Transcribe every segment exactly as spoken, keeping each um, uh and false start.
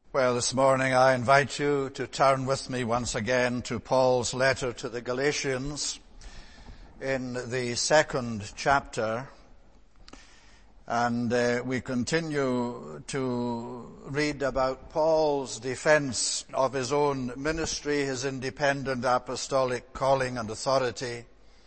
Well, this morning I invite you to turn with me once again to Paul's letter to the Galatians in the second chapter. And uh, we continue to read about Paul's defense of his own ministry, his independent apostolic calling and authority.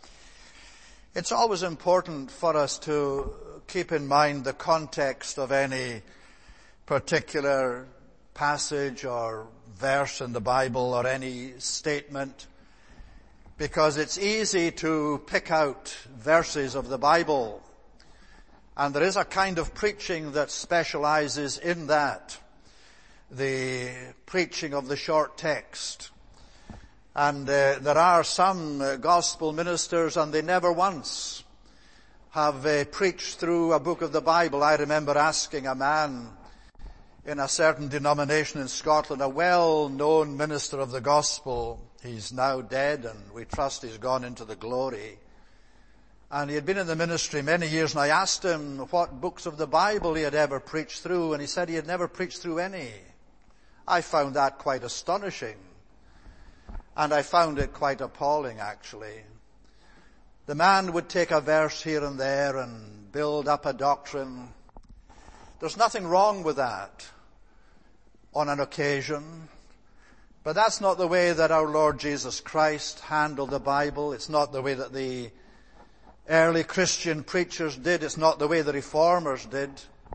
It's always important for us to keep in mind the context of any particular passage or verse in the Bible or any statement, because it's easy to pick out verses of the Bible, and there is a kind of preaching that specializes in that, the preaching of the short text. And uh, there are some uh, gospel ministers, and they never once have uh, preached through a book of the Bible. I remember asking a man in a certain denomination in Scotland, a well-known minister of the gospel. He's now dead, and we trust he's gone into the glory. And he had been in the ministry many years, and I asked him what books of the Bible he had ever preached through, and he said he had never preached through any. I found that quite astonishing, and I found it quite appalling, actually. The man would take a verse here and there and build up a doctrine. There's nothing wrong with that on an occasion, but that's not the way that our Lord Jesus Christ handled the Bible. It's not the way that the early Christian preachers did. It's not the way the reformers did.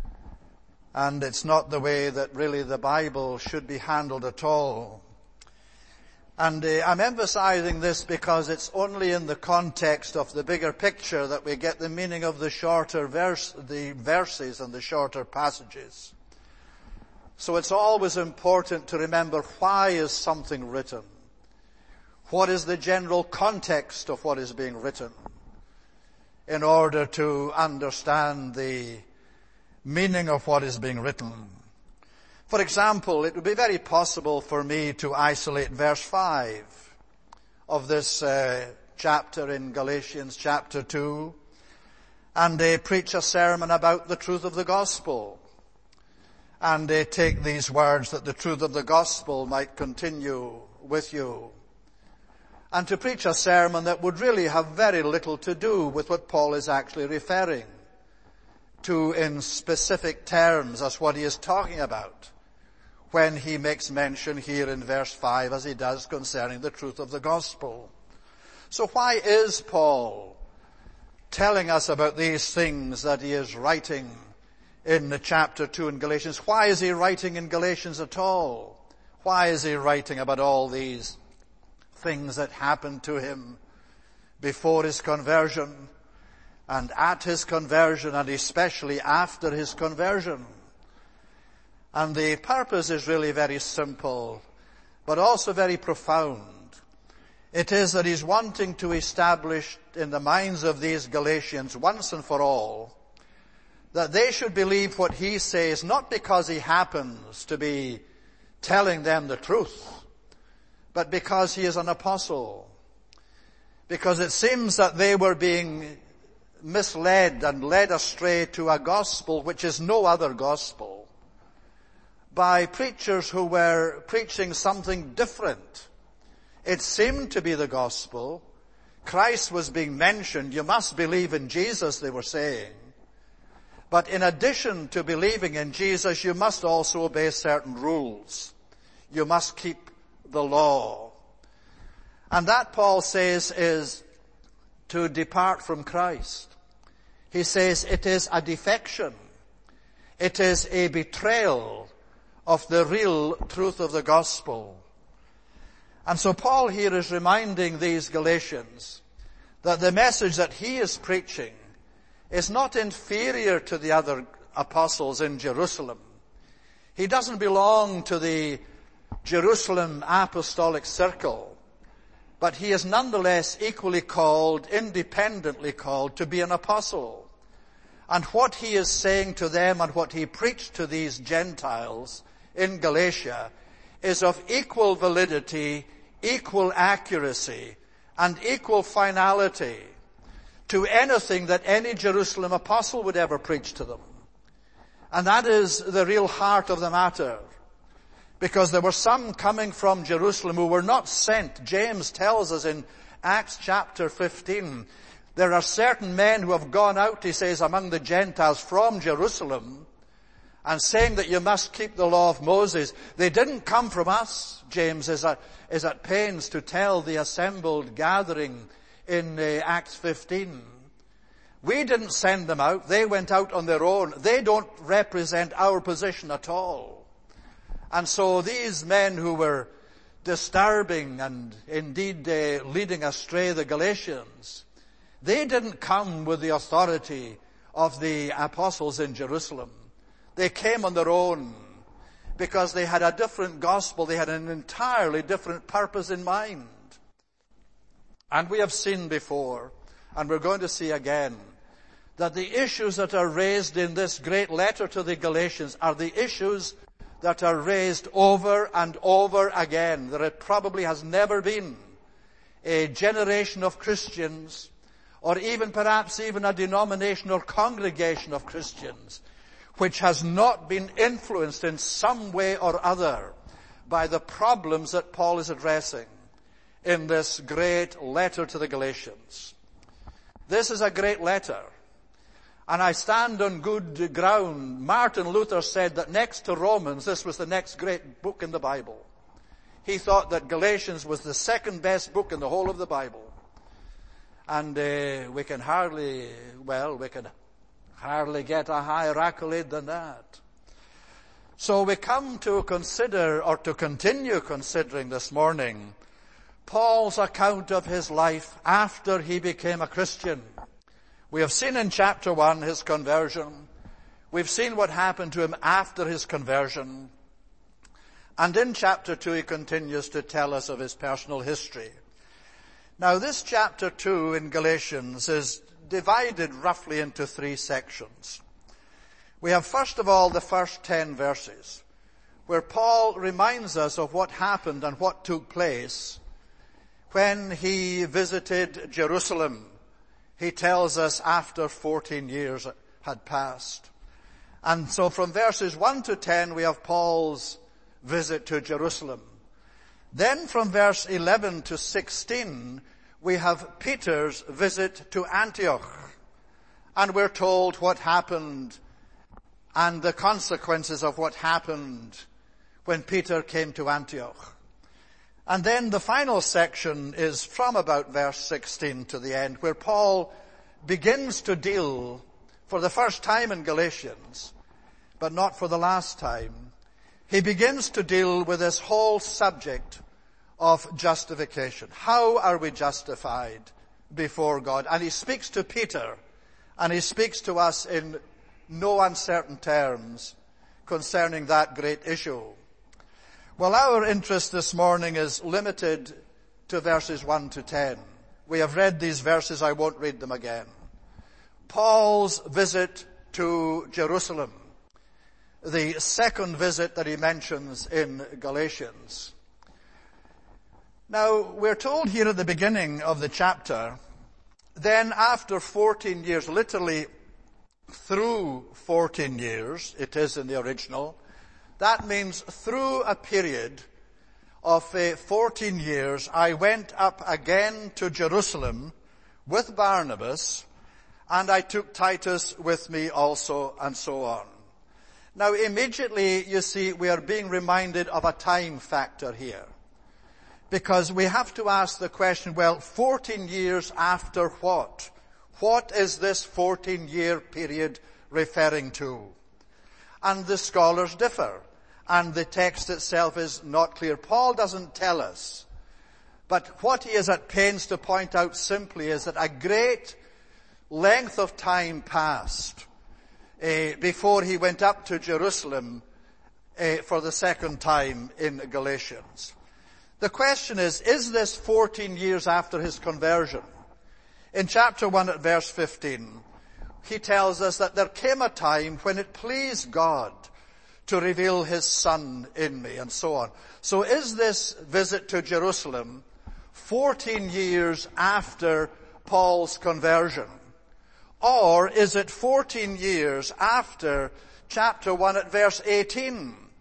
And it's not the way that really the Bible should be handled at all. And uh, I'm emphasizing this because it's only in the context of the bigger picture that we get the meaning of the shorter verse, the verses and the shorter passages. So it's always important to remember, why is something written? What is the general context of what is being written, in order to understand the meaning of what is being written. For example, it would be very possible for me to isolate verse five of this uh, chapter in Galatians chapter two and uh, preach a sermon about the truth of the gospel, and uh, take these words that the truth of the gospel might continue with you, and to preach a sermon that would really have very little to do with what Paul is actually referring to in specific terms as what he is talking about when he makes mention here in verse five, as he does concerning the truth of the gospel. So why is Paul telling us about these things that he is writing in the chapter two in Galatians? Why is he writing in Galatians at all? Why is he writing about all these things that happened to him before his conversion and at his conversion, and especially after his conversion? And the purpose is really very simple, but also very profound. It is that he's wanting to establish in the minds of these Galatians once and for all that they should believe what he says, not because he happens to be telling them the truth, but because he is an apostle. Because it seems that they were being misled and led astray to a gospel which is no other gospel, by preachers who were preaching something different. It seemed to be the gospel. Christ was being mentioned. You must believe in Jesus, they were saying. But in addition to believing in Jesus, you must also obey certain rules. You must keep the law. And that, Paul says, is to depart from Christ. He says it is a defection. It is a betrayal of the real truth of the gospel. And so Paul here is reminding these Galatians that the message that he is preaching is not inferior to the other apostles in Jerusalem. He doesn't belong to the Jerusalem apostolic circle, but he is nonetheless equally called, independently called, to be an apostle. And what he is saying to them and what he preached to these Gentiles in Galatia is of equal validity, equal accuracy, and equal finality to anything that any Jerusalem apostle would ever preach to them. And that is the real heart of the matter. because there were some coming from Jerusalem who were not sent. James tells us in Acts chapter fifteen, there are certain men who have gone out, he says, among the Gentiles from Jerusalem, and saying that you must keep the law of Moses. They didn't come from us, James is at, is at pains to tell the assembled gathering in uh, Acts fifteen. We didn't send them out. They went out on their own. They don't represent our position at all. And so these men who were disturbing and indeed uh, leading astray the Galatians, they didn't come with the authority of the apostles in Jerusalem. They came on their own because they had a different gospel. They had an entirely different purpose in mind. And we have seen before, and we're going to see again, that the issues that are raised in this great letter to the Galatians are the issues that are raised over and over again. There probably has never been a generation of Christians, or even perhaps even a denomination or congregation of Christians, which has not been influenced in some way or other by the problems that Paul is addressing in this great letter to the Galatians. This is a great letter, and I stand on good ground. Martin Luther said that next to Romans, this was the next great book in the Bible. He thought that Galatians was the second best book in the whole of the Bible. And uh, we can hardly, well, we can hardly get a higher accolade than that. So we come to consider, or to continue considering this morning, Paul's account of his life after he became a Christian. We have seen in chapter one his conversion. We've seen what happened to him after his conversion. And in chapter two he continues to tell us of his personal history. Now this chapter two in Galatians is divided roughly into three sections. We have first of all the first ten verses, where Paul reminds us of what happened and what took place when he visited Jerusalem. He tells us after fourteen years had passed. And so from verses one to ten we have Paul's visit to Jerusalem. Then from verse eleven to sixteen we have Peter's visit to Antioch. And we're told what happened and the consequences of what happened when Peter came to Antioch. And then the final section is from about verse sixteen to the end, where Paul begins to deal for the first time in Galatians, but not for the last time. He begins to deal with this whole subject of justification. How are we justified before God? And he speaks to Peter, and he speaks to us in no uncertain terms concerning that great issue. Well, our interest this morning is limited to verses one to ten. We have read these verses, I won't read them again. Paul's visit to Jerusalem, the second visit that he mentions in Galatians. Now, we're told here at the beginning of the chapter, then after fourteen years, literally through fourteen years, it is in the original, that means through a period of uh, fourteen years, I went up again to Jerusalem with Barnabas, and I took Titus with me also, and so on. Now immediately, you see, we are being reminded of a time factor here. Because we have to ask the question, well, fourteen years after what? What is this fourteen-year period referring to? And the scholars differ. And the text itself is not clear. Paul doesn't tell us. But what he is at pains to point out simply is that a great length of time passed uh, before he went up to Jerusalem uh, for the second time in Galatians. The question is, is this fourteen years after his conversion? In chapter one at verse fifteen, he tells us that there came a time when it pleased God to reveal his Son in me, and so on. So is this visit to Jerusalem fourteen years after Paul's conversion? Or is it fourteen years after chapter one at verse eighteen,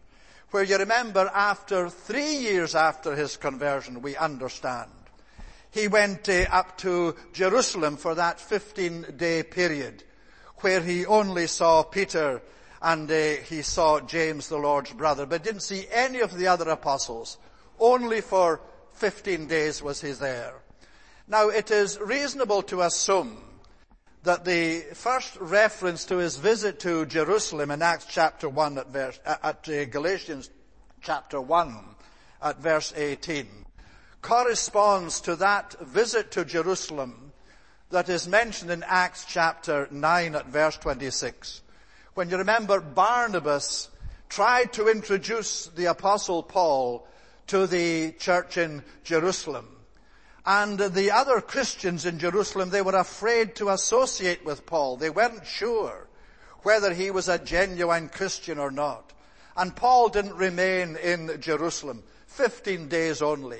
where you remember after three years after his conversion, we understand, he went uh, up to Jerusalem for that fifteen-day period where he only saw Peter and uh, he saw James, the Lord's brother, but didn't see any of the other apostles. Only for fifteen days was he there. Now, it is reasonable to assume that the first reference to his visit to Jerusalem in Acts chapter one at verse, at uh, Galatians chapter one at verse eighteen corresponds to that visit to Jerusalem that is mentioned in Acts chapter nine at verse twenty-six. When you remember, Barnabas tried to introduce the apostle Paul to the church in Jerusalem. And the other Christians in Jerusalem, they were afraid to associate with Paul. They weren't sure whether he was a genuine Christian or not. And Paul didn't remain in Jerusalem, fifteen days only.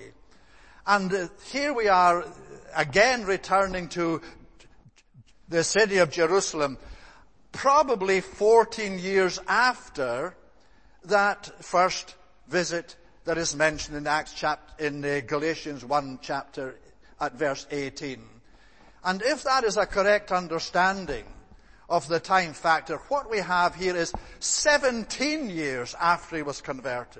And here we are again returning to the city of Jerusalem, probably fourteen years after that first visit that is mentioned in Acts chapter, in uh, Galatians one chapter at verse eighteen. And if that is a correct understanding of the time factor, what we have here is seventeen years after he was converted.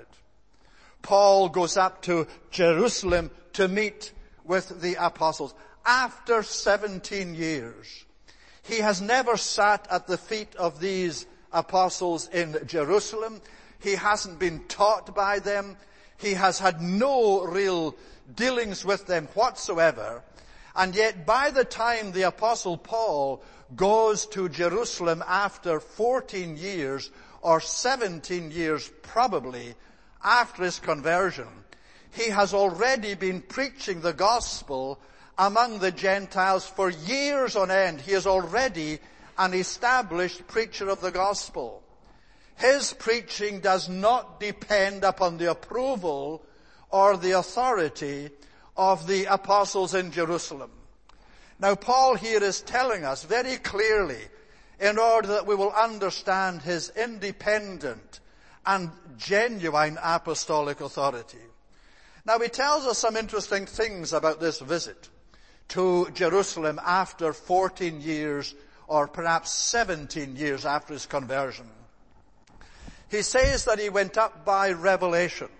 Paul goes up to Jerusalem to meet with the apostles after seventeen years. He has never sat at the feet of these apostles in Jerusalem. He hasn't been taught by them. He has had no real dealings with them whatsoever. And yet by the time the apostle Paul goes to Jerusalem after fourteen years or seventeen years probably after his conversion, he has already been preaching the gospel among the Gentiles for years on end. He is already an established preacher of the gospel. His preaching does not depend upon the approval or the authority of the apostles in Jerusalem. Now, Paul here is telling us very clearly, in order that we will understand his independent and genuine apostolic authority. Now, he tells us some interesting things about this visit to Jerusalem after fourteen years or perhaps seventeen years after his conversion. He says that he went up by revelation.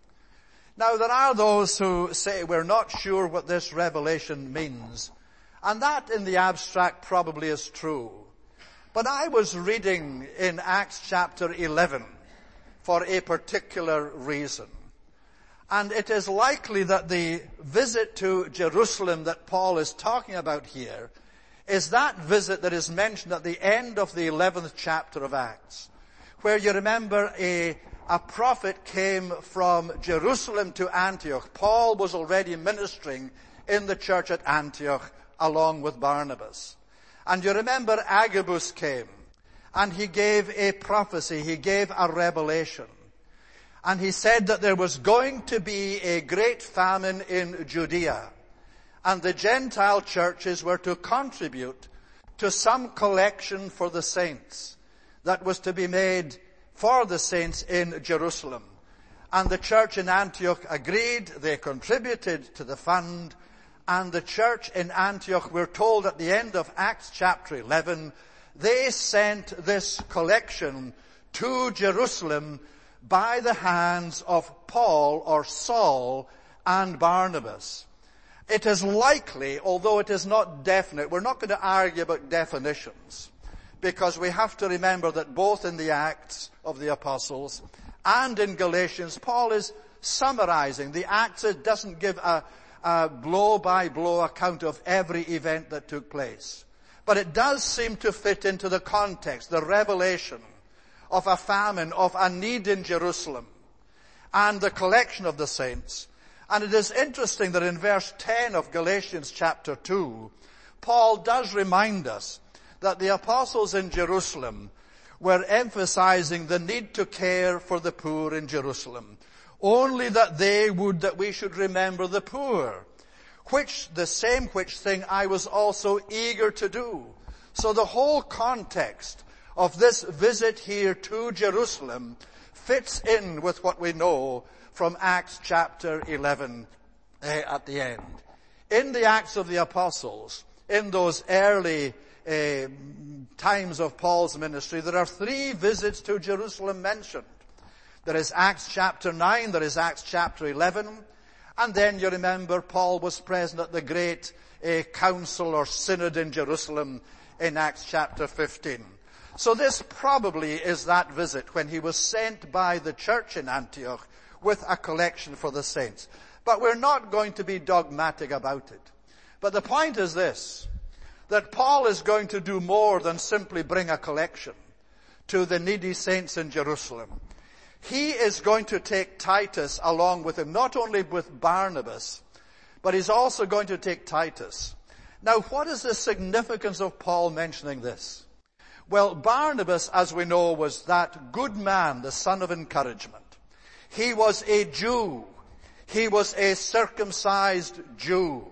Now, there are those who say we're not sure what this revelation means. And that in the abstract probably is true. But I was reading in Acts chapter eleven for a particular reason. And it is likely that the visit to Jerusalem that Paul is talking about here is that visit that is mentioned at the end of the eleventh chapter of Acts, where you remember a, a prophet came from Jerusalem to Antioch. Paul was already ministering in the church at Antioch along with Barnabas. And you remember Agabus came, and he gave a prophecy, he gave a revelation. And he said that there was going to be a great famine in Judea, and the Gentile churches were to contribute to some collection for the saints that was to be made for the saints in Jerusalem. And the church in Antioch agreed, they contributed to the fund, and the church in Antioch, we're told at the end of Acts chapter eleven, they sent this collection to Jerusalem by the hands of Paul or Saul and Barnabas. It is likely, although it is not definite, we're not going to argue about definitions, because we have to remember that both in the Acts of the Apostles and in Galatians, Paul is summarizing. The Acts doesn't give a a blow-by-blow account of every event that took place. But it does seem to fit into the context, the revelation of a famine, of a need in Jerusalem, and the collection of the saints. And it is interesting that in verse ten of Galatians chapter two, Paul does remind us that the apostles in Jerusalem were emphasizing the need to care for the poor in Jerusalem. Only that they would that we should remember the poor, which the same which thing I was also eager to do. So the whole context of this visit here to Jerusalem fits in with what we know from Acts chapter eleven uh, at the end. In the Acts of the Apostles, in those early uh, times of Paul's ministry, there are three visits to Jerusalem mentioned. There is Acts chapter nine, there is Acts chapter eleven, and then you remember Paul was present at the great uh, council or synod in Jerusalem in Acts chapter fifteen. So this probably is that visit when he was sent by the church in Antioch with a collection for the saints. But we're not going to be dogmatic about it. But the point is this, that Paul is going to do more than simply bring a collection to the needy saints in Jerusalem. He is going to take Titus along with him, not only with Barnabas, but he's also going to take Titus. Now, what is the significance of Paul mentioning this? Well, Barnabas, as we know, was that good man, the son of encouragement. He was a Jew. He was a circumcised Jew.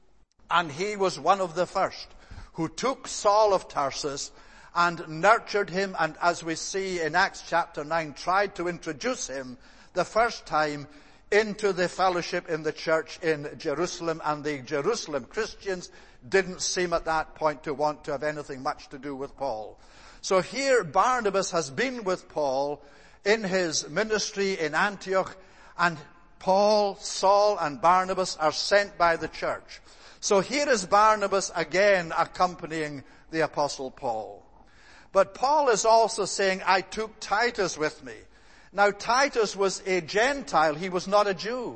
And he was one of the first who took Saul of Tarsus and nurtured him, and as we see in Acts chapter nine, tried to introduce him the first time into the fellowship in the church in Jerusalem. And the Jerusalem Christians didn't seem at that point to want to have anything much to do with Paul. So here Barnabas has been with Paul in his ministry in Antioch, and Paul, Saul, and Barnabas are sent by the church. So here is Barnabas again accompanying the Apostle Paul. But Paul is also saying, I took Titus with me. Now Titus was a Gentile, he was not a Jew.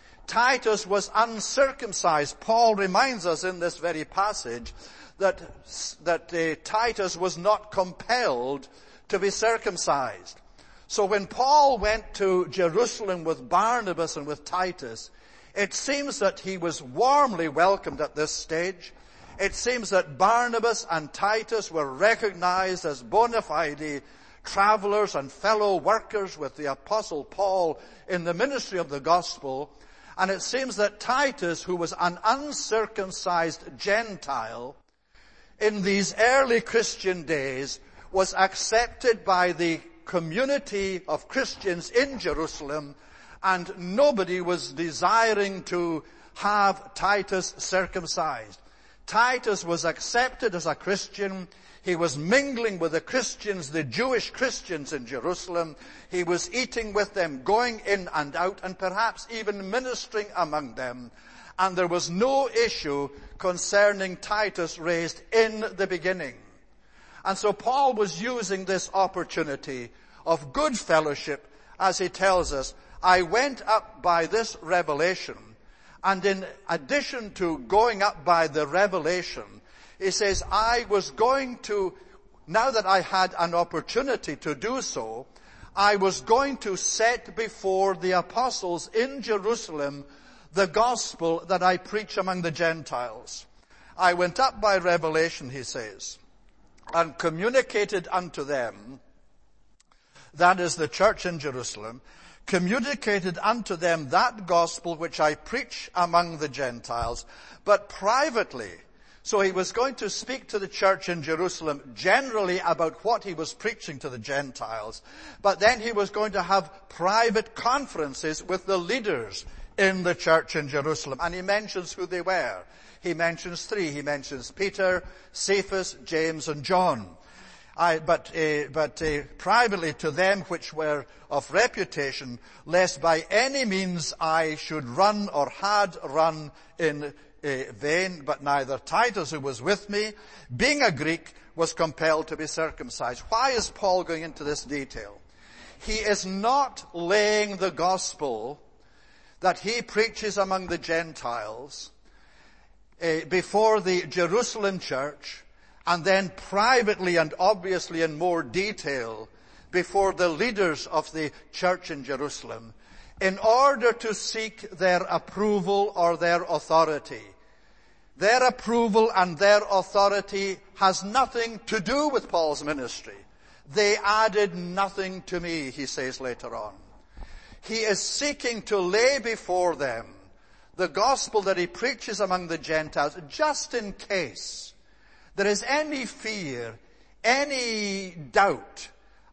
Titus was uncircumcised. Paul reminds us in this very passage that, that uh, Titus was not compelled to be circumcised. So when Paul went to Jerusalem with Barnabas and with Titus, it seems that he was warmly welcomed at this stage. It seems that Barnabas and Titus were recognized as bona fide travelers and fellow workers with the Apostle Paul in the ministry of the gospel. And it seems that Titus, who was an uncircumcised Gentile, in these early Christian days, was accepted by the community of Christians in Jerusalem, and nobody was desiring to have Titus circumcised. Titus was accepted as a Christian. He was mingling with the Christians, the Jewish Christians in Jerusalem. He was eating with them, going in and out, and perhaps even ministering among them. And there was no issue concerning Titus raised in the beginning. And so Paul was using this opportunity of good fellowship, as he tells us, I went up by this revelation. And in addition to going up by the revelation, he says, I was going to, now that I had an opportunity to do so, I was going to set before the apostles in Jerusalem the gospel that I preach among the Gentiles. I went up by revelation, he says, and communicated unto them, that is the church in Jerusalem, communicated unto them that gospel which I preach among the Gentiles, but privately. So he was going to speak to the church in Jerusalem generally about what he was preaching to the Gentiles, but then he was going to have private conferences with the leaders in the church in Jerusalem. And he mentions who they were. He mentions three. He mentions Peter, Cephas, James, and John. I, but uh, but uh, privately to them which were of reputation, lest by any means I should run or had run in uh, vain. But neither Titus, who was with me, being a Greek, was compelled to be circumcised. Why is Paul going into this detail? He is not laying the gospel that he preaches among the Gentiles uh, before the Jerusalem church, and then privately and obviously in more detail before the leaders of the church in Jerusalem, in order to seek their approval or their authority. Their approval and their authority has nothing to do with Paul's ministry. They added nothing to me, he says later on. He is seeking to lay before them the gospel that he preaches among the Gentiles, just in case there is any fear, any doubt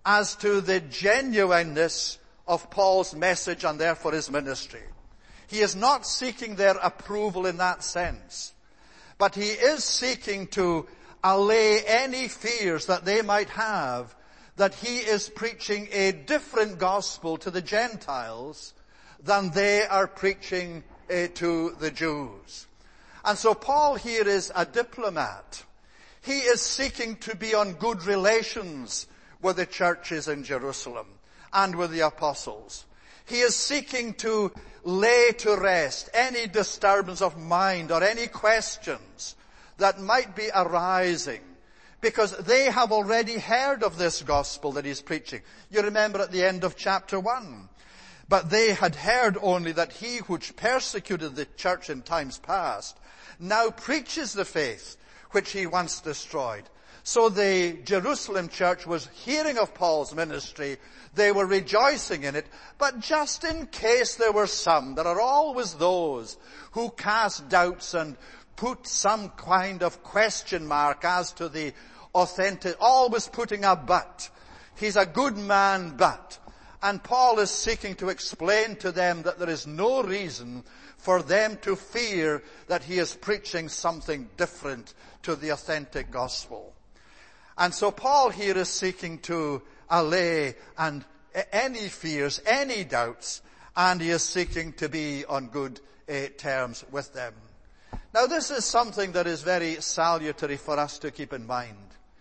as to the genuineness of Paul's message and therefore his ministry. He is not seeking their approval in that sense, but he is seeking to allay any fears that they might have that he is preaching a different gospel to the Gentiles than they are preaching uh, to the Jews. And so Paul here is a diplomat. He is seeking to be on good relations with the churches in Jerusalem and with the apostles. He is seeking to lay to rest any disturbance of mind or any questions that might be arising, because they have already heard of this gospel that he's preaching. You remember at the end of chapter one. But they had heard only that he which persecuted the church in times past now preaches the faith which he once destroyed. So the Jerusalem church was hearing of Paul's ministry. They were rejoicing in it. But just in case there were some, there are always those who cast doubts and put some kind of question mark as to the authentic, always putting a but. He's a good man, but. And Paul is seeking to explain to them that there is no reason for them to fear that he is preaching something different to the authentic gospel. And so Paul here is seeking to allay and any fears, any doubts, and he is seeking to be on good uh, terms with them. Now this is something that is very salutary for us to keep in mind.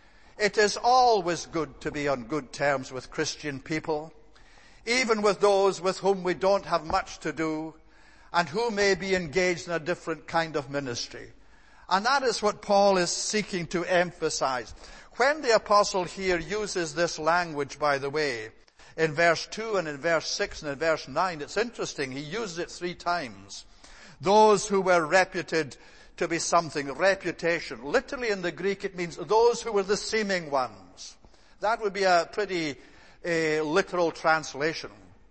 It is always good to be on good terms with Christian people, even with those with whom we don't have much to do and who may be engaged in a different kind of ministry. And that is what Paul is seeking to emphasize. When the apostle here uses this language, by the way, in verse two and in verse six and in verse nine, it's interesting. He uses it three times. Those who were reputed to be something, reputation. Literally in the Greek it means those who were the seeming ones. That would be a pretty uh, literal translation.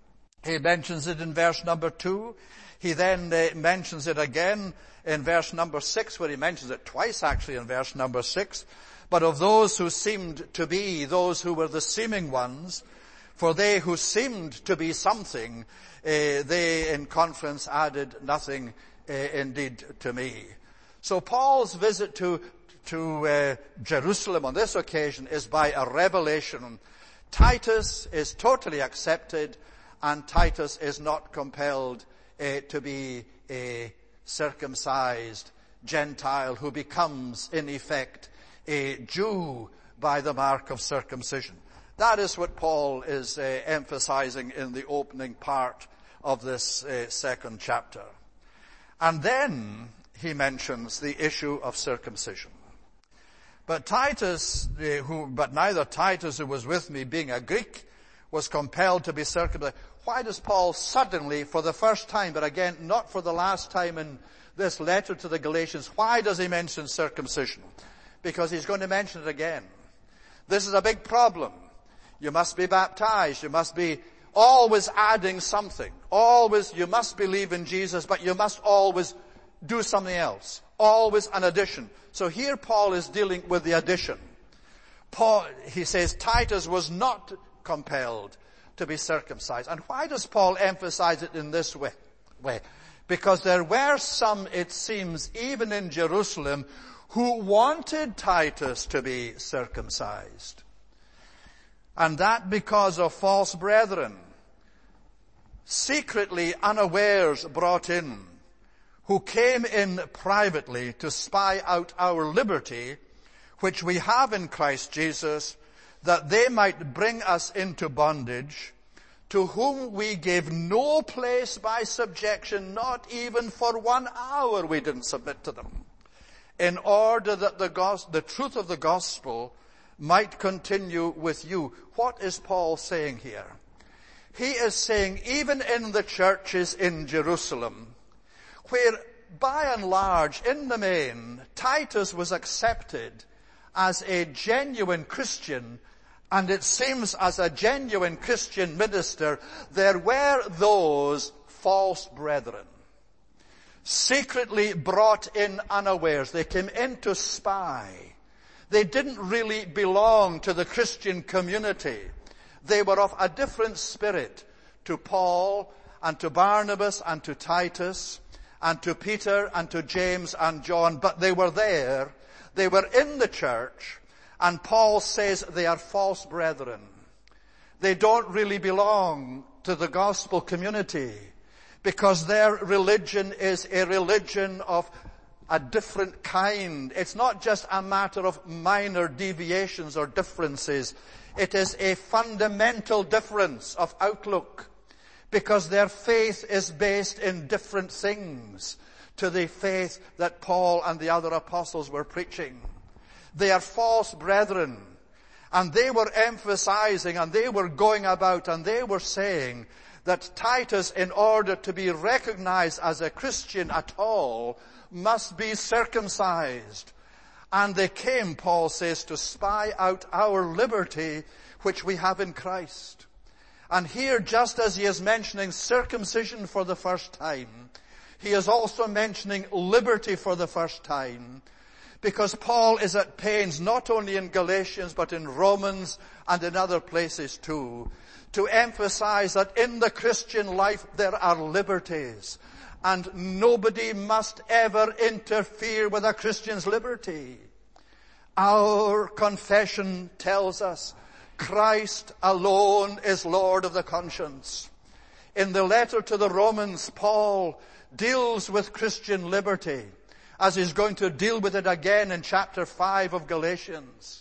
He mentions it in verse number two. He then uh, mentions it again in verse number six, where he mentions it twice actually in verse number six. But of those who seemed to be, those who were the seeming ones, for they who seemed to be something, uh, they in conference added nothing uh, indeed to me. So Paul's visit to, to uh, Jerusalem on this occasion is by a revelation. Titus is totally accepted, and Titus is not compelled uh, to be a circumcised Gentile who becomes, in effect, a Jew by the mark of circumcision. That is what Paul is uh, emphasizing in the opening part of this uh, second chapter. And then he mentions the issue of circumcision. But Titus, uh, who, but neither Titus, who was with me, being a Greek, was compelled to be circumcised. Why does Paul suddenly, for the first time, but again, not for the last time in this letter to the Galatians, why does he mention circumcision? Because he's going to mention it again. This is a big problem. You must be baptized. You must be always adding something. Always, you must believe in Jesus, but you must always do something else. Always an addition. So here Paul is dealing with the addition. Paul, he says Titus was not compelled to be circumcised. And why does Paul emphasize it in this way? way? Because there were some, it seems, even in Jerusalem, who wanted Titus to be circumcised. And that because of false brethren, secretly unawares brought in, who came in privately to spy out our liberty, which we have in Christ Jesus, that they might bring us into bondage, to whom we gave no place by subjection, not even for one hour we didn't submit to them, in order that the, gos- the truth of the gospel might continue with you. What is Paul saying here? He is saying even in the churches in Jerusalem, where by and large, in the main, Titus was accepted as a genuine Christian, and it seems as a genuine Christian minister, there were those false brethren, secretly brought in unawares. They came in to spy. They didn't really belong to the Christian community. They were of a different spirit to Paul and to Barnabas and to Titus and to Peter and to James and John, but they were there. They were in the church, and Paul says they are false brethren. They don't really belong to the gospel community because their religion is a religion of a different kind. It's not just a matter of minor deviations or differences. It is a fundamental difference of outlook because their faith is based in different things to the faith that Paul and the other apostles were preaching. They are false brethren, and they were emphasizing and they were going about and they were saying that Titus, in order to be recognized as a Christian at all, must be circumcised. And they came, Paul says, to spy out our liberty which we have in Christ. And here, just as he is mentioning circumcision for the first time, he is also mentioning liberty for the first time, because Paul is at pains, not only in Galatians, but in Romans and in other places too, to emphasize that in the Christian life there are liberties, and nobody must ever interfere with a Christian's liberty. Our confession tells us Christ alone is Lord of the conscience. In the letter to the Romans, Paul deals with Christian liberty, as he's going to deal with it again in chapter five of Galatians.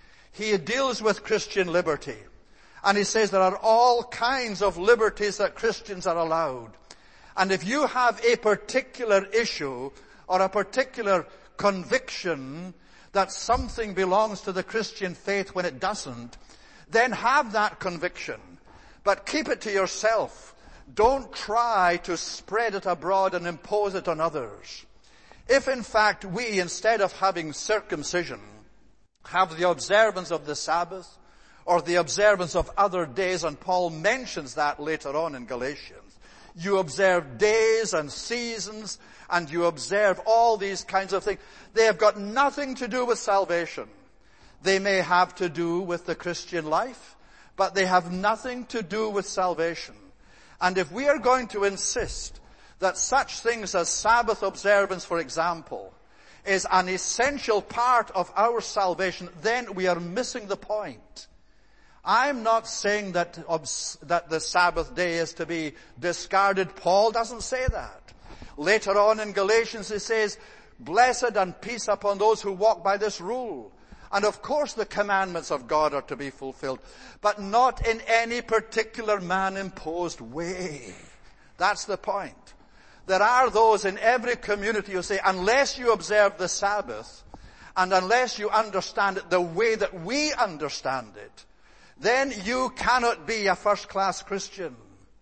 He deals with Christian liberty, and he says there are all kinds of liberties that Christians are allowed. And if you have a particular issue or a particular conviction that something belongs to the Christian faith when it doesn't, then have that conviction, but keep it to yourself. Don't try to spread it abroad and impose it on others. If in fact we, instead of having circumcision, have the observance of the Sabbath or the observance of other days, and Paul mentions that later on in Galatians, you observe days and seasons and you observe all these kinds of things. They have got nothing to do with salvation. They may have to do with the Christian life, but they have nothing to do with salvation. And if we are going to insist that such things as Sabbath observance, for example, is an essential part of our salvation, then we are missing the point. I'm not saying that, that the Sabbath day is to be discarded. Paul doesn't say that. Later on in Galatians he says, blessed and peace upon those who walk by this rule. And of course the commandments of God are to be fulfilled, but not in any particular man-imposed way. That's the point. There are those in every community who say, unless you observe the Sabbath, and unless you understand it the way that we understand it, then you cannot be a first-class Christian.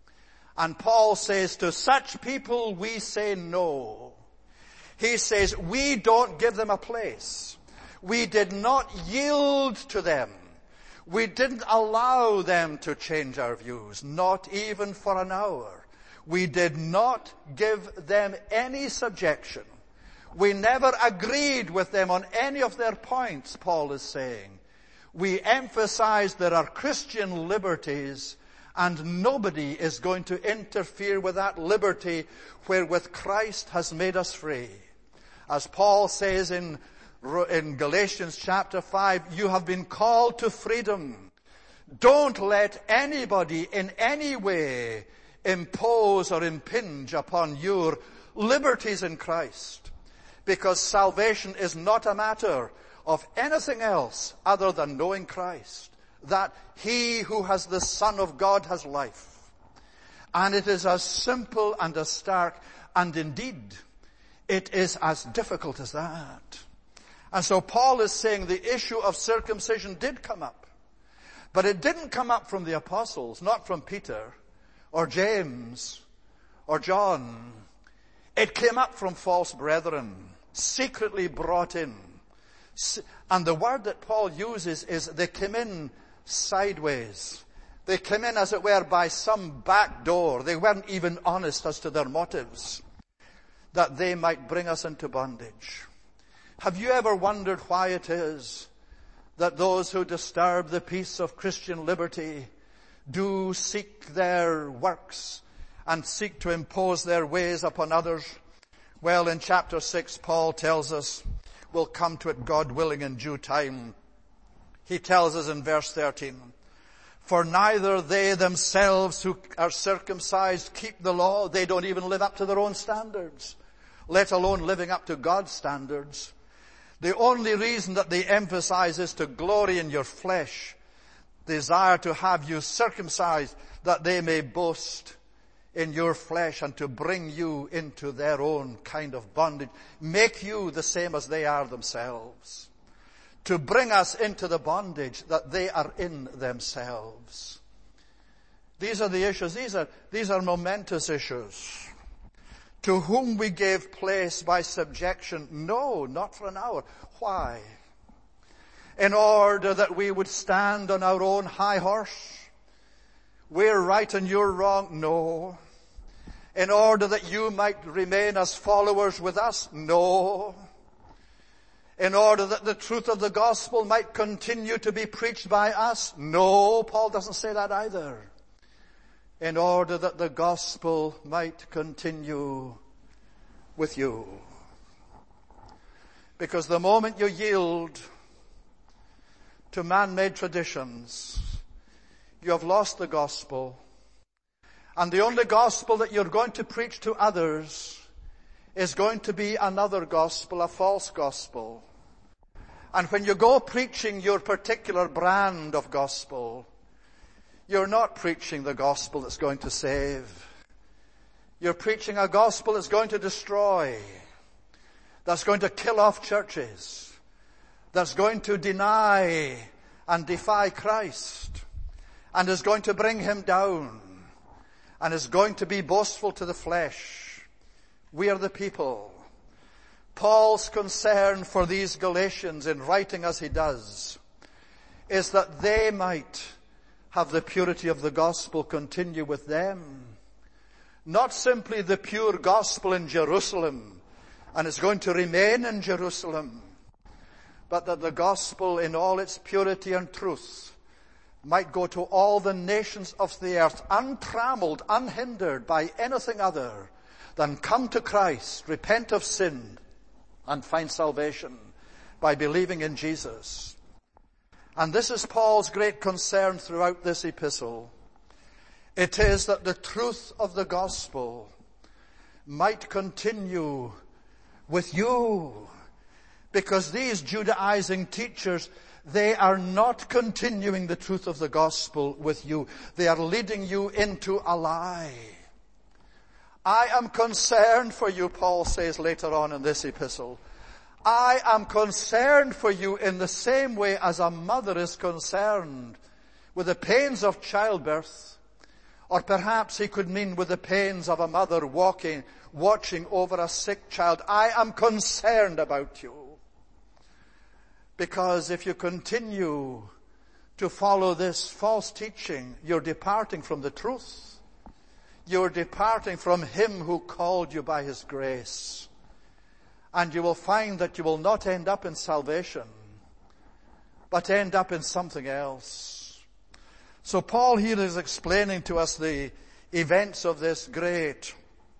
And Paul says, to such people we say no. He says, we don't give them a place. We did not yield to them. We didn't allow them to change our views, not even for an hour. We did not give them any subjection. We never agreed with them on any of their points, Paul is saying. We emphasize there are Christian liberties, and nobody is going to interfere with that liberty wherewith Christ has made us free. As Paul says in, in Galatians chapter five, you have been called to freedom. Don't let anybody in any way impose or impinge upon your liberties in Christ, because salvation is not a matter of anything else other than knowing Christ, that he who has the Son of God has life. And it is as simple and as stark, and indeed it is as difficult as that. And so Paul is saying the issue of circumcision did come up, but it didn't come up from the apostles, not from Peter or James or John. It came up from false brethren, secretly brought in. And the word that Paul uses is they came in sideways. They came in, as it were, by some back door. They weren't even honest as to their motives, that they might bring us into bondage. Have you ever wondered why it is that those who disturb the peace of Christian liberty do seek their works and seek to impose their ways upon others, well, in chapter six, Paul tells us, we'll come to it, God willing, in due time. He tells us in verse thirteen, for neither they themselves who are circumcised keep the law. They don't even live up to their own standards, let alone living up to God's standards. The only reason that they emphasize is to glory in your flesh, desire to have you circumcised, that they may boast in your flesh and to bring you into their own kind of bondage, make you the same as they are themselves, to bring us into the bondage that they are in themselves. These are the issues. These are, these are momentous issues. To whom we gave place by subjection? No, not for an hour. Why? In order that we would stand on our own high horse? We're right and you're wrong? No. In order that you might remain as followers with us? No. In order that the truth of the gospel might continue to be preached by us? No, Paul doesn't say that either. In order that the gospel might continue with you. Because the moment you yield to man-made traditions, you have lost the gospel. And the only gospel that you're going to preach to others is going to be another gospel, a false gospel. And when you go preaching your particular brand of gospel, you're not preaching the gospel that's going to save. You're preaching a gospel that's going to destroy, that's going to kill off churches, that's going to deny and defy Christ, and is going to bring him down, and is going to be boastful to the flesh. We are the people. Paul's concern for these Galatians in writing as he does is that they might have the purity of the gospel continue with them. Not simply the pure gospel in Jerusalem, and it's going to remain in Jerusalem, but that the gospel in all its purity and truth might go to all the nations of the earth, untrammeled, unhindered by anything other than come to Christ, repent of sin, and find salvation by believing in Jesus. And this is Paul's great concern throughout this epistle. It is that the truth of the gospel might continue with you. Because these Judaizing teachers, they are not continuing the truth of the gospel with you. They are leading you into a lie. I am concerned for you, Paul says later on in this epistle. I am concerned for you in the same way as a mother is concerned with the pains of childbirth. Or perhaps he could mean with the pains of a mother walking, watching over a sick child. I am concerned about you. Because if you continue to follow this false teaching, you're departing from the truth. You're departing from him who called you by his grace. And you will find that you will not end up in salvation, but end up in something else. So Paul here is explaining to us the events of this great,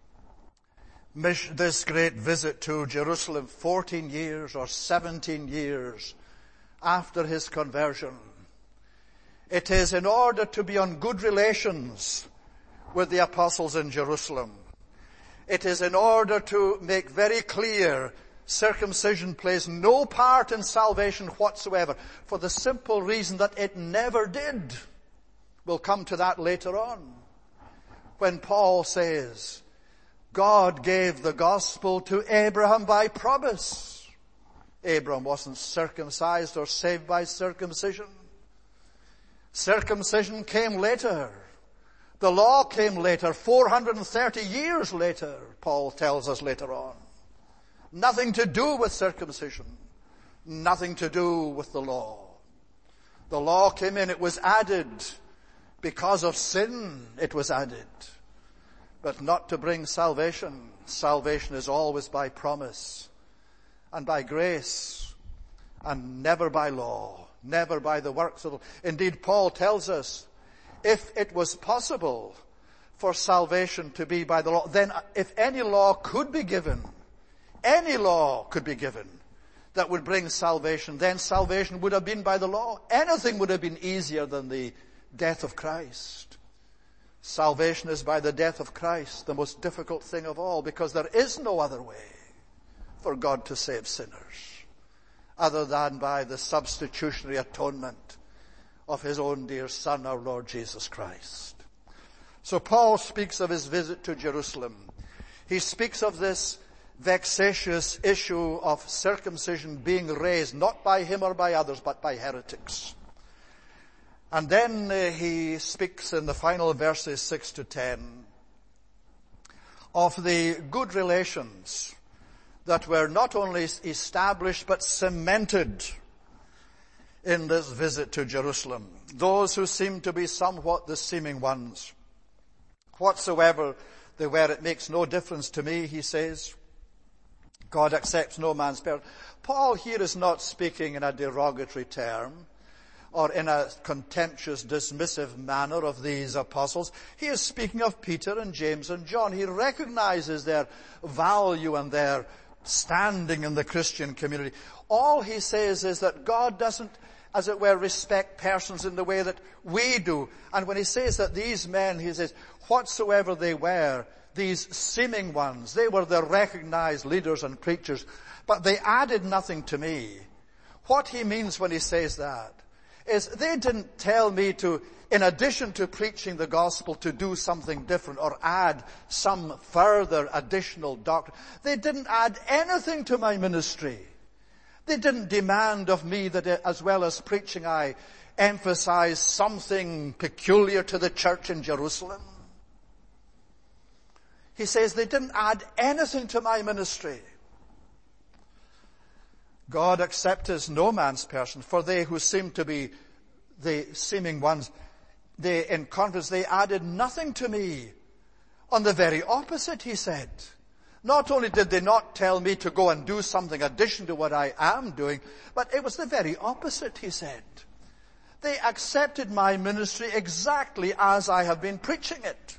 this great visit to Jerusalem, fourteen years or seventeen years after his conversion. It is in order to be on good relations with the apostles in Jerusalem. It is in order to make very clear circumcision plays no part in salvation whatsoever, for the simple reason that it never did. We'll come to that later on, when Paul says, God gave the gospel to Abraham by promise. Abraham wasn't circumcised or saved by circumcision. Circumcision came later. The law came later, four hundred thirty years later, Paul tells us later on. Nothing to do with circumcision. Nothing to do with the law. The law came in, it was added. Because of sin, it was added. But not to bring salvation. Salvation is always by promise and by grace and never by law, never by the works of the law. Indeed, Paul tells us if it was possible for salvation to be by the law, then if any law could be given, any law could be given that would bring salvation, then salvation would have been by the law. Anything would have been easier than the death of Christ. Salvation is by the death of Christ, the most difficult thing of all, because there is no other way for God to save sinners other than by the substitutionary atonement of his own dear Son, our Lord Jesus Christ. So Paul speaks of his visit to Jerusalem. He speaks of this vexatious issue of circumcision being raised, not by him or by others, but by heretics. And then uh, he speaks in the final verses six to ten of the good relations that were not only established but cemented in this visit to Jerusalem. Those who seem to be somewhat the seeming ones. Whatsoever they were, it makes no difference to me, he says. God accepts no man's prayer. Paul here is not speaking in a derogatory term or in a contemptuous, dismissive manner of these apostles. He is speaking of Peter and James and John. He recognizes their value and their standing in the Christian community. All he says is that God doesn't, as it were, respect persons in the way that we do. And when he says that these men, he says, whatsoever they were, these seeming ones, they were the recognized leaders and preachers, but they added nothing to me. What he means when he says that is they didn't tell me to, in addition to preaching the gospel, to do something different or add some further additional doctrine. They didn't add anything to my ministry. They didn't demand of me that as well as preaching I emphasize something peculiar to the church in Jerusalem. He says they didn't add anything to my ministry. God accepts no man's person, for they who seem to be the seeming ones, they, in contrast, they added nothing to me. On the very opposite, he said. Not only did they not tell me to go and do something in addition to what I am doing, but it was the very opposite, he said. They accepted my ministry exactly as I have been preaching it.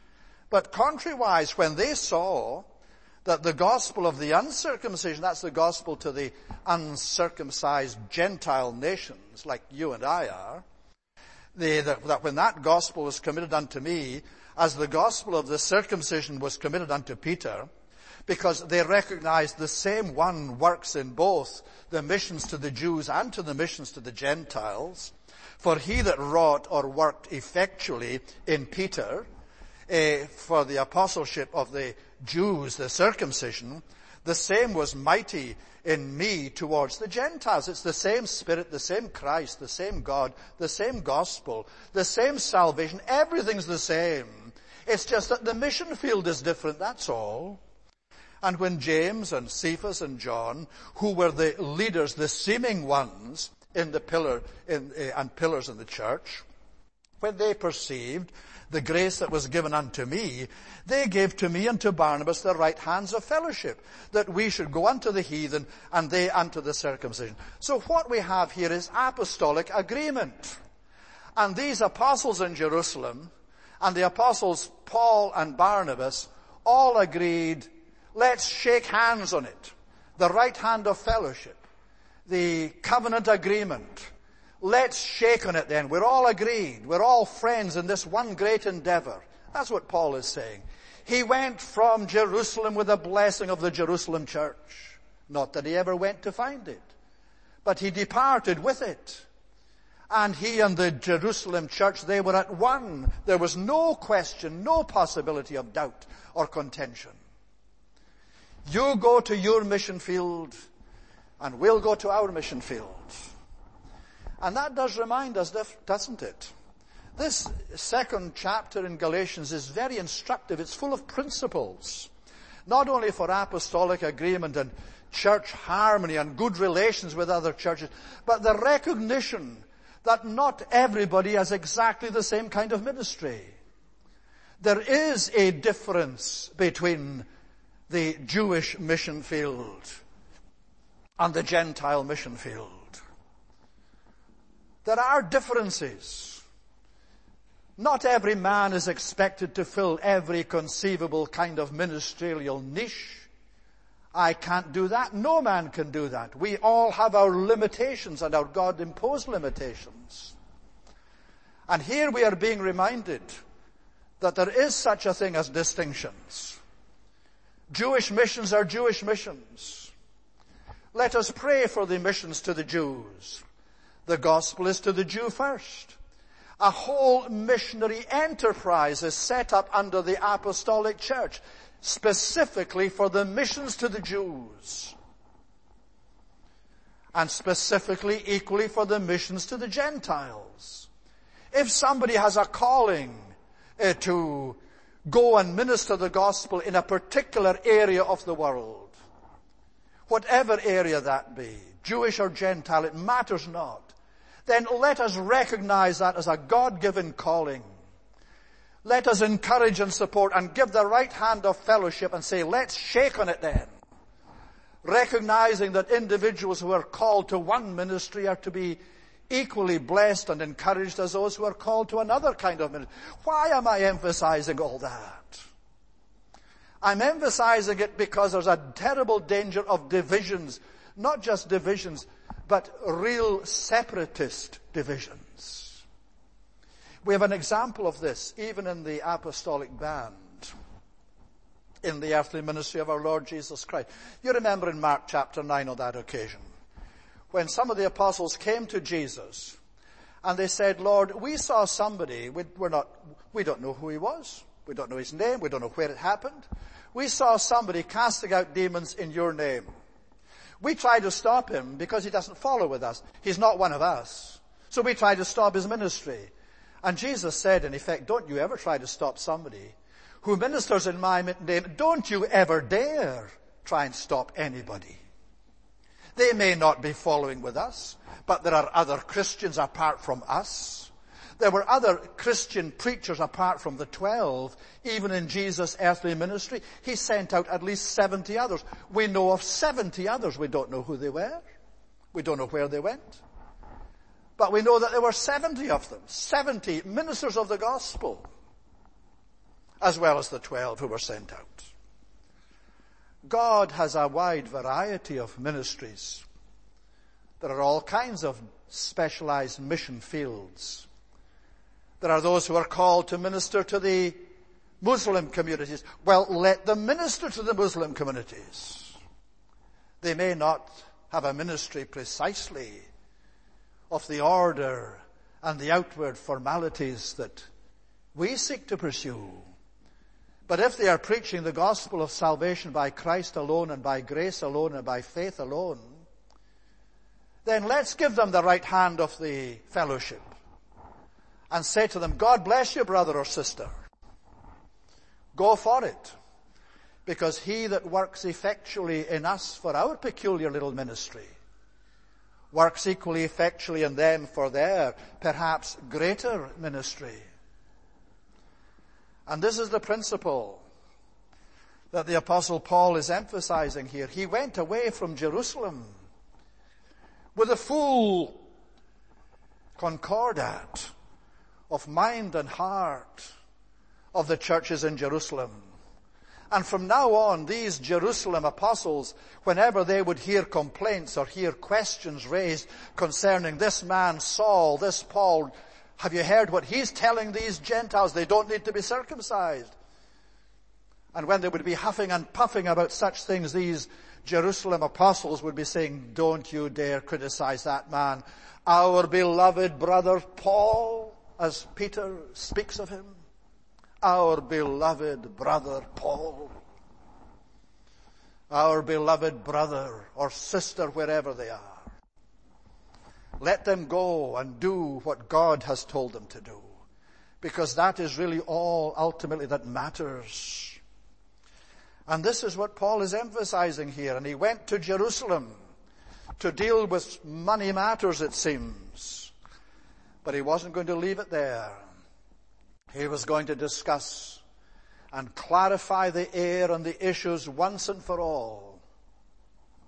But contrariwise, when they saw that the gospel of the uncircumcision, that's the gospel to the uncircumcised Gentile nations like you and I are, they, that, that when that gospel was committed unto me, as the gospel of the circumcision was committed unto Peter, because they recognized the same one works in both the missions to the Jews and to the missions to the Gentiles. For he that wrought or worked effectually in Peter, Uh, for the apostleship of the Jews, the circumcision, the same was mighty in me towards the Gentiles. It's the same Spirit, the same Christ, the same God, the same gospel, the same salvation. Everything's the same. It's just that the mission field is different, that's all. And when James and Cephas and John, who were the leaders, the seeming ones in the pillar in, uh, and pillars in the church, when they perceived the grace that was given unto me, they gave to me and to Barnabas the right hands of fellowship, that we should go unto the heathen and they unto the circumcision. So what we have here is apostolic agreement. And these apostles in Jerusalem and the apostles Paul and Barnabas all agreed, let's shake hands on it. The right hand of fellowship, the covenant agreement. Let's shake on it then. We're all agreed. We're all friends in this one great endeavor. That's what Paul is saying. He went from Jerusalem with the blessing of the Jerusalem church. Not that he ever went to find it, but he departed with it. And he and the Jerusalem church, they were at one. There was no question, no possibility of doubt or contention. You go to your mission field, and we'll go to our mission field. And that does remind us, doesn't it? This second chapter in Galatians is very instructive. It's full of principles, not only for apostolic agreement and church harmony and good relations with other churches, but the recognition that not everybody has exactly the same kind of ministry. There is a difference between the Jewish mission field and the Gentile mission field. There are differences. Not every man is expected to fill every conceivable kind of ministerial niche. I can't do that. No man can do that. We all have our limitations and our God-imposed limitations. And here we are being reminded that there is such a thing as distinctions. Jewish missions are Jewish missions. Let us pray for the missions to the Jews. The gospel is to the Jew first. A whole missionary enterprise is set up under the apostolic church, specifically for the missions to the Jews. And specifically, equally, for the missions to the Gentiles. If somebody has a calling uh, to go and minister the gospel in a particular area of the world, whatever area that be, Jewish or Gentile, it matters not, then let us recognize that as a God-given calling. Let us encourage and support and give the right hand of fellowship and say, let's shake on it then. Recognizing that individuals who are called to one ministry are to be equally blessed and encouraged as those who are called to another kind of ministry. Why am I emphasizing all that? I'm emphasizing it because there's a terrible danger of divisions, not just divisions, but real separatist divisions. We have an example of this even in the apostolic band, in the earthly ministry of our Lord Jesus Christ. You remember in Mark chapter nine on that occasion, when some of the apostles came to Jesus and they said, Lord, we saw somebody, we, we're not, we don't know who he was, we don't know his name, we don't know where it happened. We saw somebody casting out demons in your name. We tried to stop him because he doesn't follow with us. He's not one of us. So we tried to stop his ministry. And Jesus said, in effect, don't you ever try to stop somebody who ministers in my name. Don't you ever dare try and stop anybody. They may not be following with us, but there are other Christians apart from us. There were other Christian preachers apart from the twelve. Even in Jesus' earthly ministry, he sent out at least seventy others. We know of seventy others. We don't know who they were. We don't know where they went. But we know that there were seventy of them. seventy ministers of the gospel, as well as the twelve who were sent out. God has a wide variety of ministries. There are all kinds of specialized mission fields. There are those who are called to minister to the Muslim communities. Well, let them minister to the Muslim communities. They may not have a ministry precisely of the order and the outward formalities that we seek to pursue. But if they are preaching the gospel of salvation by Christ alone and by grace alone and by faith alone, then let's give them the right hand of the fellowship and say to them, God bless you, brother or sister. Go for it. Because he that works effectually in us for our peculiar little ministry works equally effectually in them for their perhaps greater ministry. And this is the principle that the Apostle Paul is emphasizing here. He went away from Jerusalem with a full concordat of mind and heart of the churches in Jerusalem. And from now on, these Jerusalem apostles, whenever they would hear complaints or hear questions raised concerning this man Saul, this Paul, have you heard what he's telling these Gentiles? They don't need to be circumcised. And when they would be huffing and puffing about such things, these Jerusalem apostles would be saying, don't you dare criticize that man. Our beloved brother Paul, as Peter speaks of him. Our beloved brother Paul. Our beloved brother or sister, wherever they are. Let them go and do what God has told them to do. Because that is really all ultimately that matters. And this is what Paul is emphasizing here. And he went to Jerusalem to deal with money matters, it seems. But he wasn't going to leave it there. He was going to discuss and clarify the air and the issues once and for all.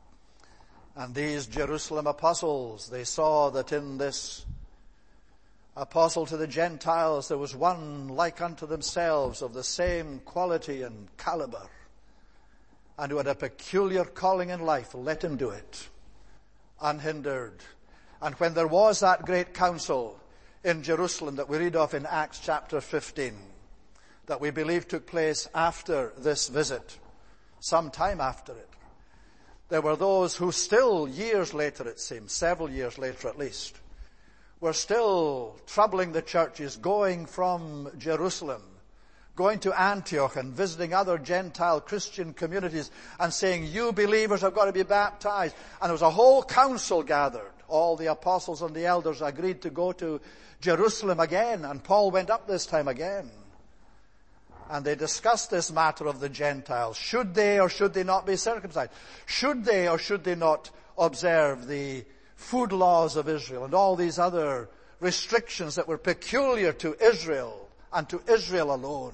And these Jerusalem apostles, they saw that in this apostle to the Gentiles, there was one like unto themselves of the same quality and caliber, and who had a peculiar calling in life. Let him do it, unhindered. And when there was that great council in Jerusalem that we read of in Acts chapter fifteen, that we believe took place after this visit, some time after it, there were those who still, years later it seems, several years later at least, were still troubling the churches, going from Jerusalem, going to Antioch and visiting other Gentile Christian communities and saying, you believers have got to be baptized. And there was a whole council gathered. All the apostles and the elders agreed to go to Jerusalem again, and Paul went up this time again. And they discussed this matter of the Gentiles. Should they or should they not be circumcised? Should they or should they not observe the food laws of Israel and all these other restrictions that were peculiar to Israel and to Israel alone?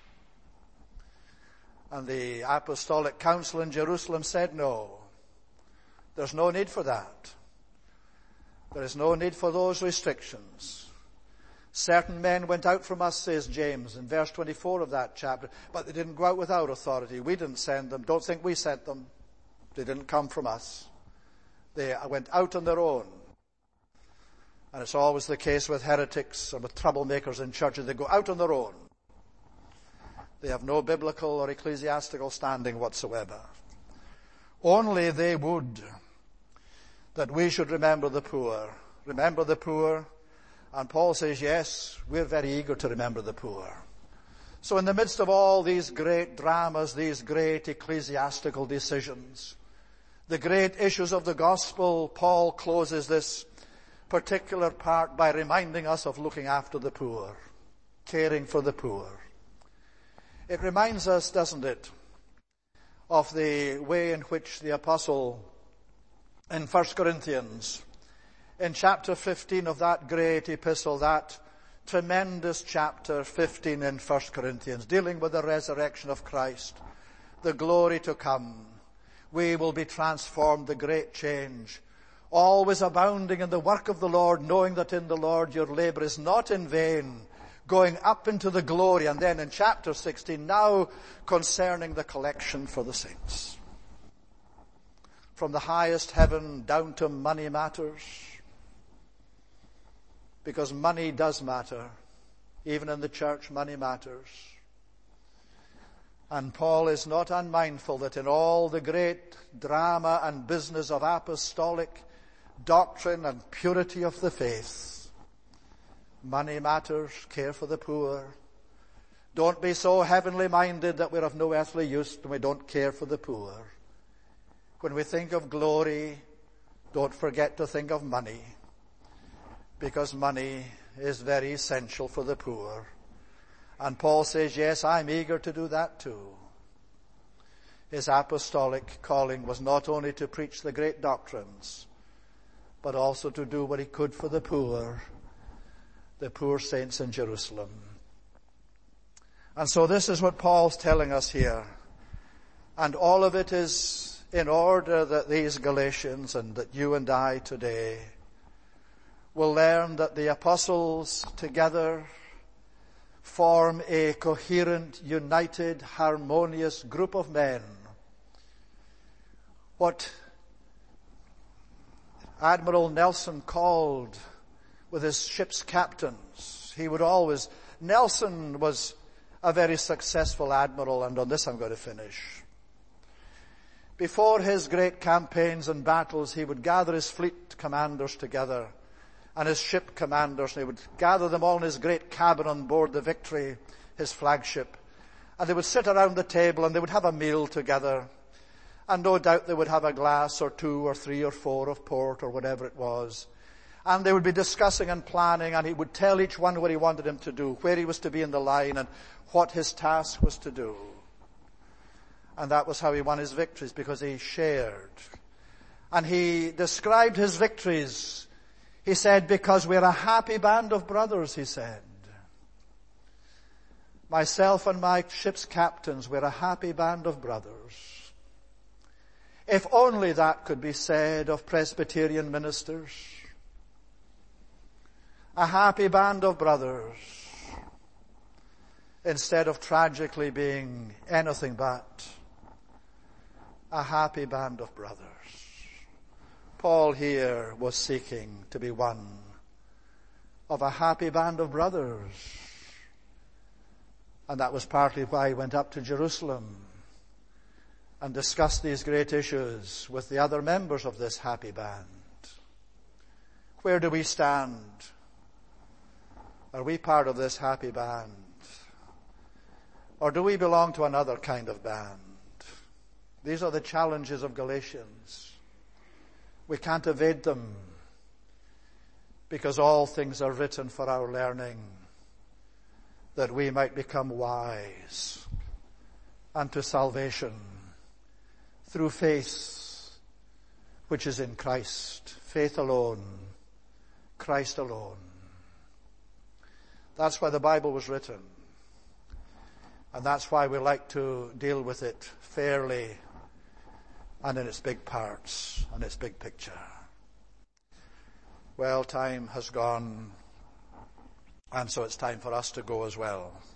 And the Apostolic Council in Jerusalem said, no, there's no need for that. There is no need for those restrictions. Certain men went out from us, says James in verse twenty-four of that chapter, but they didn't go out without authority. We didn't send them. Don't think we sent them. They didn't come from us. They went out on their own. And it's always the case with heretics and with troublemakers in churches. They go out on their own. They have no biblical or ecclesiastical standing whatsoever. Only they would that we should remember the poor. Remember the poor. And Paul says, yes, we're very eager to remember the poor. So in the midst of all these great dramas, these great ecclesiastical decisions, the great issues of the gospel, Paul closes this particular part by reminding us of looking after the poor, caring for the poor. It reminds us, doesn't it, of the way in which the apostle in First Corinthians, in chapter fifteen of that great epistle, that tremendous chapter fifteen in First Corinthians, dealing with the resurrection of Christ, the glory to come, we will be transformed, the great change, always abounding in the work of the Lord, knowing that in the Lord your labor is not in vain, going up into the glory. And then in chapter sixteen, now concerning the collection for the saints. From the highest heaven down to money matters, because money does matter. Even in the church, money matters. And Paul is not unmindful that in all the great drama and business of apostolic doctrine and purity of the faith, money matters. Care for the poor. Don't be so heavenly minded that we're of no earthly use and we don't care for the poor. When we think of glory, don't forget to think of money, because money is very essential for the poor. And Paul says, yes, I'm eager to do that too. His apostolic calling was not only to preach the great doctrines, but also to do what he could for the poor, the poor saints in Jerusalem. And so this is what Paul's telling us here. And all of it is in order that these Galatians and that you and I today will learn that the apostles together form a coherent, united, harmonious group of men. What Admiral Nelson called with his ship's captains, he would always, Nelson was a very successful admiral, and on this I'm going to finish. Before his great campaigns and battles, he would gather his fleet commanders together and his ship commanders, and he would gather them all in his great cabin on board the Victory, his flagship. And they would sit around the table and they would have a meal together. And no doubt they would have a glass or two or three or four of port or whatever it was. And they would be discussing and planning, and he would tell each one what he wanted him to do, where he was to be in the line, and what his task was to do. And that was how he won his victories, because he shared. And he described his victories. He said, because we're a happy band of brothers, he said. Myself and my ship's captains, we're a happy band of brothers. If only that could be said of Presbyterian ministers A happy band of brothers, instead of tragically being anything but a happy band of brothers. Paul here was seeking to be one of a happy band of brothers. And that was partly why he went up to Jerusalem and discussed these great issues with the other members of this happy band. Where do we stand? Are we part of this happy band? Or do we belong to another kind of band? These are the challenges of Galatians. We can't evade them, because all things are written for our learning, that we might become wise unto salvation through faith which is in Christ. Faith alone, Christ alone. That's why the Bible was written. And that's why we like to deal with it fairly and in its big parts and its big picture. Well, time has gone, and so it's time for us to go as well.